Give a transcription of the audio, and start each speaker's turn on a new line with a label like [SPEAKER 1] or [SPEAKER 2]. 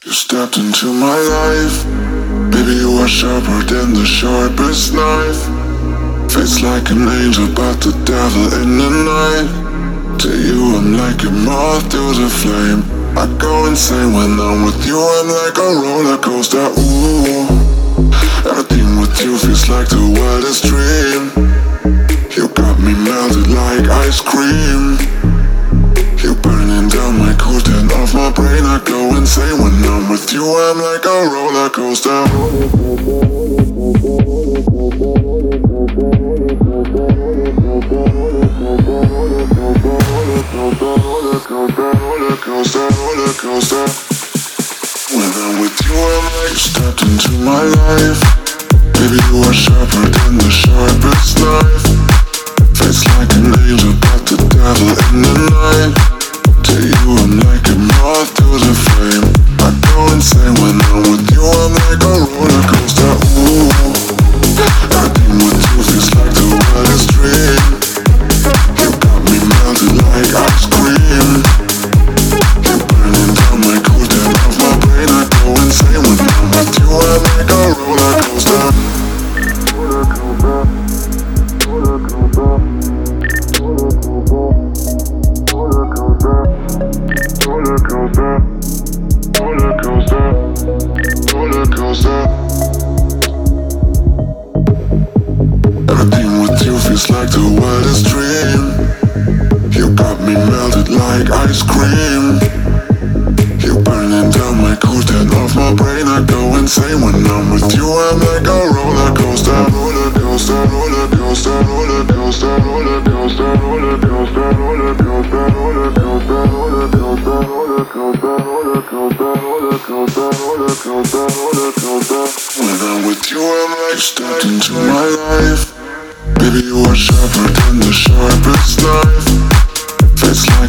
[SPEAKER 1] You stepped into my life. Baby, you are sharper than the sharpest knife. Face like an angel, but the devil in the night. To you, I'm like a moth to the flame. I go insane when I'm with you, I'm like a roller coaster. Ooh, everything with you feels like the wildest dream. You got me melted like ice cream. You burning down my cool, turn off my brain. I go insane when I'm with you, I'm like a roller coaster. Roller coaster. When I'm with you, I'm like you stepped into my life. Baby, you are sharper than the sharpest knife. Face like an angel, but the devil in the night. To you, I'm like a moth to the flame. I go insane when I'm with you, I'm like a roller coaster. Ooh, everything with you feels like the wildest dream. You got me melted like ice cream. You burning down my cool, turn off my brain. I go insane when I'm with you, I'm like a roller coaster. Roller coaster. Roller coaster. Roller coaster. Roller coaster. Roller coaster. Roller coaster. Everything with you feels like the wildest dream. You got me melted like ice cream. You burning down my cool, turn off my brain. I go insane when I'm with you, I'm like a roller coaster. Roller coaster. Roller coaster. Roller coaster. Roller coaster. Roller coaster. Roller coaster. Roller coaster. Roller coaster. Roller coaster. Roller coaster. Roller coaster. Roller coaster. Roller coaster. When I'm with you, I'm like you stepped into my life. Baby, you are sharper than the sharpest knife. Face like